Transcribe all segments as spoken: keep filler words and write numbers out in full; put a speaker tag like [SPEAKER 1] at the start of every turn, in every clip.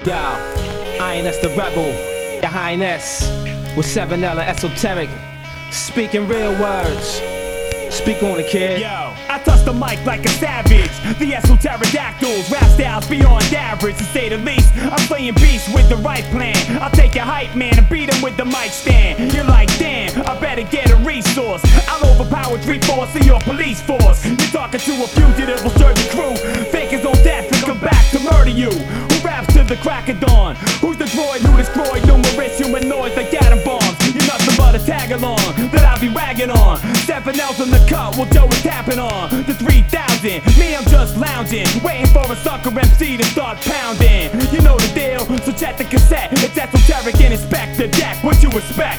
[SPEAKER 1] Yo, Ioness the Rebel, Your Highness, with seven L and Esoteric, speaking real words. Speak on it, kid.
[SPEAKER 2] Yo, I touch the mic like a savage. The esoterodactyls, rap styles beyond average, to say the least. I'm playing beats with the right plan. I'll take a hype man and beat him with the mic stand. You're like, damn, I better get a resource. I'll overpower three-fourths of your police force. You're talking to a fugitive, will serve your crew. Fakers on death and come back to murder you. Who raps to the crack of dawn? Who's the droid who destroyed numerous humanoids like atom bombs? You're nothing but a tag-along that I'll be ragging on. Seven L's in the cut, well Joe is tapping on the three thousand. Me, I'm just lounging, waiting for a sucker M C to start pounding. You know the deal, so check the cassette. It's Esoteric and Inspector Deck. What you expect?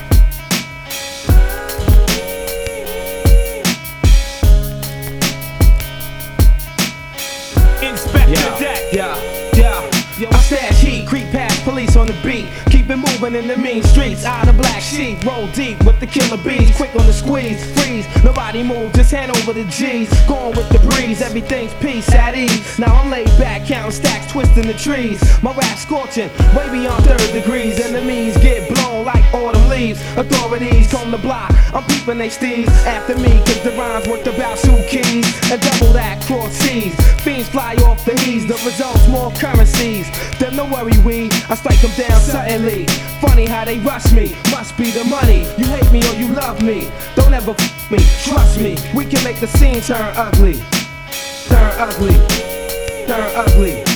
[SPEAKER 2] Inspector
[SPEAKER 1] Yeah,
[SPEAKER 2] Deck.
[SPEAKER 1] yeah, yeah. Yo, I stash heat, creep past police on the beat. Keep it moving in the mean streets. Out of black sheep, roll deep with the killer bees. Quick on the squeeze, freeze. Nobody move, just hand over the G's. Going with the breeze, everything's peace at ease. Now I'm laid back, counting stacks, twisting the trees. My rap scorching, way beyond third degrees. Enemies get blown like autumn leaves. Authorities come the block, I'm peeping they steeds after me, cause the rhymes worked about two keys. And double that cross seas. Fiends fly off the he's, the results more currencies. Then no worry, we, I strike them down suddenly. Funny how they rush me, must be the money. You hate me or you love me, don't ever f me, trust me. We can make the scene turn ugly. Turn ugly, turn ugly.